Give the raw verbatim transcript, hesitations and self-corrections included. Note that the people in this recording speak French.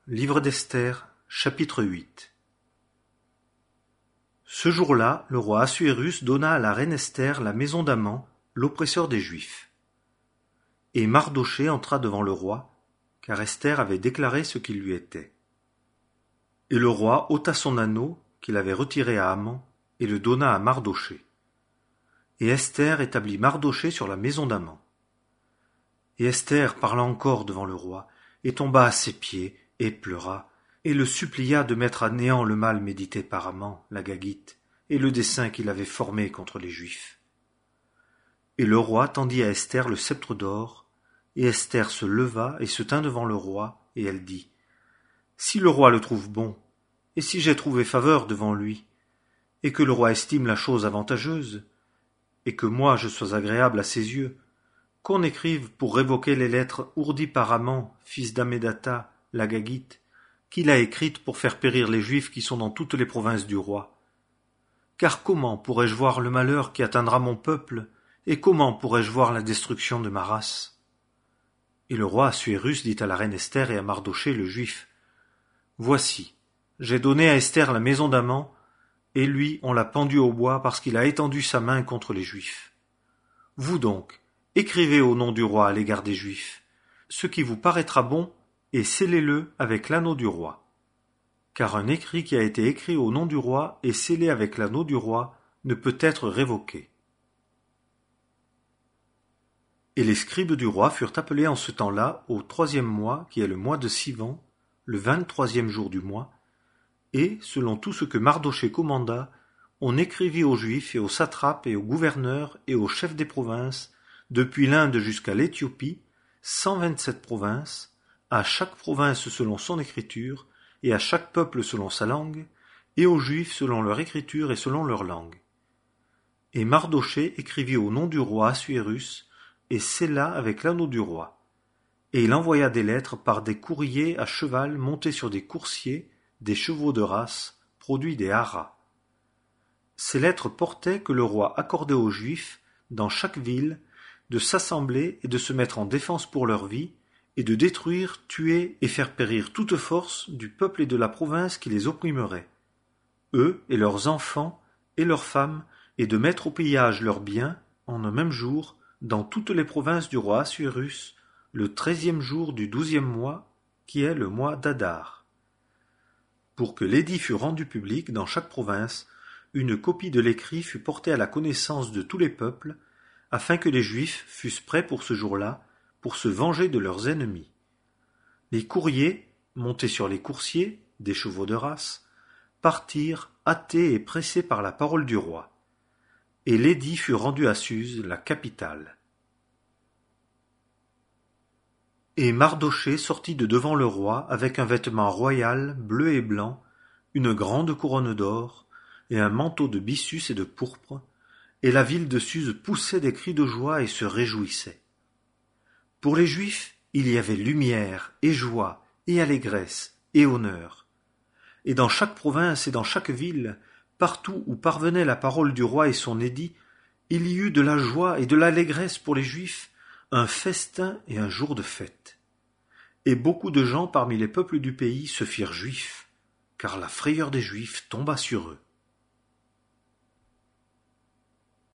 Livre d'Esther, chapitre huit. Ce jour-là, le roi Assuérus donna à la reine Esther la maison d'Aman, l'oppresseur des Juifs. Et Mardochée entra devant le roi, car Esther avait déclaré ce qu'il lui était. Et le roi ôta son anneau, qu'il avait retiré à Haman, et le donna à Mardochée. Et Esther établit Mardochée sur la maison d'Aman. Et Esther parla encore devant le roi, et tomba à ses pieds, et pleura, et le supplia de mettre à néant le mal médité par Haman, l'Agagite, et le dessein qu'il avait formé contre les Juifs. Et le roi tendit à Esther le sceptre d'or, et Esther se leva et se tint devant le roi, et elle dit, « Si le roi le trouve bon, et si j'ai trouvé faveur devant lui, et que le roi estime la chose avantageuse, et que moi je sois agréable à ses yeux, qu'on écrive pour révoquer les lettres ourdies par Haman, fils d'Hammédatha, l'Agagite, qu'il a écrites pour faire périr les Juifs qui sont dans toutes les provinces du roi. Car comment pourrais-je voir le malheur qui atteindra mon peuple, et comment pourrais-je voir la destruction de ma race ?» Et le roi Assuérus dit à la reine Esther et à Mardochée le Juif, « Voici, j'ai donné à Esther la maison d'Haman, et lui on l'a pendu au bois parce qu'il a étendu sa main contre les Juifs. Vous donc, écrivez au nom du roi à l'égard des Juifs, ce qui vous paraîtra bon, et scellez-le avec l'anneau du roi. Car un écrit qui a été écrit au nom du roi et scellé avec l'anneau du roi ne peut être révoqué. » Et les scribes du roi furent appelés en ce temps-là au troisième mois, qui est le mois de Sivan, le vingt-troisième jour du mois, et, selon tout ce que Mardochée commanda, on écrivit aux Juifs et aux satrapes et aux gouverneurs et aux chefs des provinces, depuis l'Inde jusqu'à l'Éthiopie, cent vingt-sept provinces, à chaque province selon son écriture, et à chaque peuple selon sa langue, et aux Juifs selon leur écriture et selon leur langue. Et Mardochée écrivit au nom du roi Assuérus, et scella avec l'anneau du roi. Et il envoya des lettres par des courriers à cheval montés sur des coursiers, des chevaux de race, produits des haras. Ces lettres portaient que le roi accordait aux Juifs, dans chaque ville, de s'assembler et de se mettre en défense pour leur vie, et de détruire, tuer et faire périr toute force du peuple et de la province qui les opprimerait, eux et leurs enfants et leurs femmes, et de mettre au pillage leurs biens, en un même jour, dans toutes les provinces du roi Assuérus, le treizième jour du douzième mois, qui est le mois d'Adar. Pour que l'édit fût rendu public dans chaque province, une copie de l'écrit fut portée à la connaissance de tous les peuples, afin que les Juifs fussent prêts pour ce jour-là, pour se venger de leurs ennemis. Les courriers, montés sur les coursiers, des chevaux de race, partirent hâtés et pressés par la parole du roi. Et l'édit fut rendu à Suse, la capitale. Et Mardochée sortit de devant le roi avec un vêtement royal, bleu et blanc, une grande couronne d'or, et un manteau de byssus et de pourpre, et la ville de Suse poussait des cris de joie et se réjouissait. Pour les Juifs, il y avait lumière, et joie, et allégresse, et honneur. Et dans chaque province et dans chaque ville, partout où parvenait la parole du roi et son édit, il y eut de la joie et de l'allégresse pour les Juifs, un festin et un jour de fête. Et beaucoup de gens parmi les peuples du pays se firent juifs, car la frayeur des Juifs tomba sur eux.